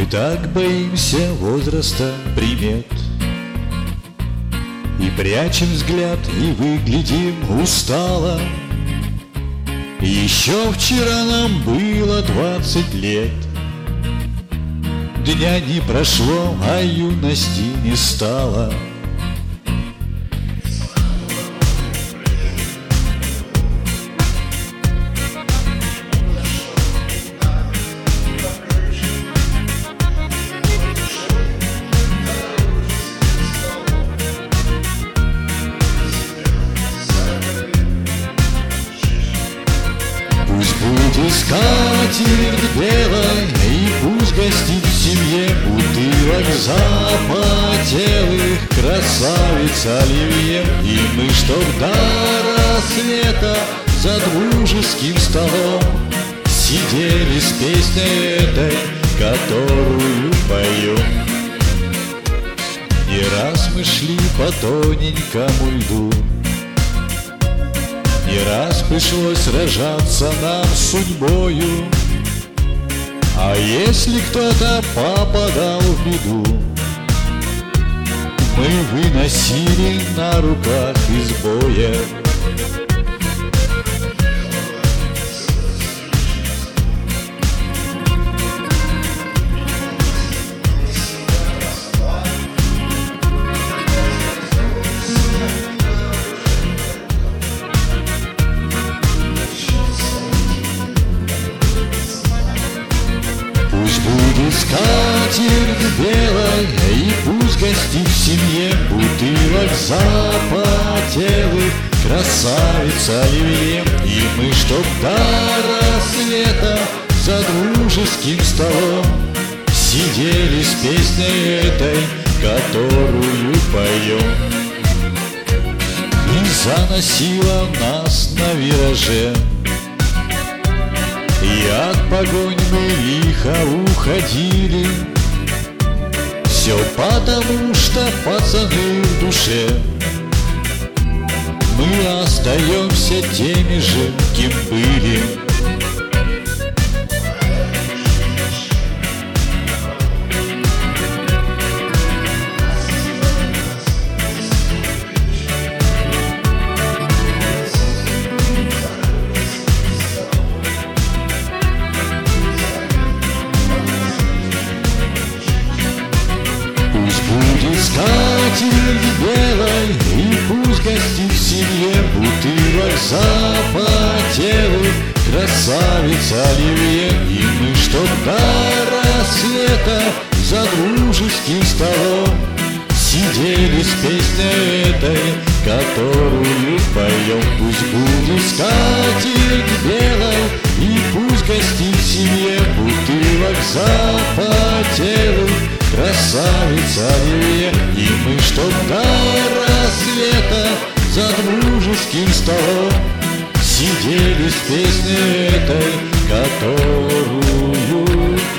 так боимся возраста примет, и прячем взгляд, и выглядим устало. Еще вчера нам было 20 лет, дня не прошло, а юности не стало. Пусть будет скатерть белая, и пусть гостит в семье бутылок запотелых красавиц оливье. И мы, чтоб до рассвета за дружеским столом сидели с песней этой, которую поем. Не раз мы шли по тоненькому льду, не раз пришлось сражаться нам с судьбою. А если кто-то попадал в беду, мы выносили на руках из боя. Пусть будет скатерть белая, и пусть гостит в семье бутылок запотелых красавиц оливье. И мы, чтоб до рассвета за дружеским столом сидели с песней этой, которую поем. И заносила нас на вираже, и от погонь мы лихо уходили. Все потому, что пацаны в душе мы остаемся теми же, кем были. Пусть будет скатерть белой, и пусть гостит в семье бутылок запотелых красавиц оливье. И мы, чтоб до рассвета за дружеским столом сидели с песней этой, которую поем. Пусть будет скатерть белой, и пусть гостит в семье бутылок запотелых красавиц оливье. И мы, чтоб до рассвета за дружеским столом сидели с песней этой, которую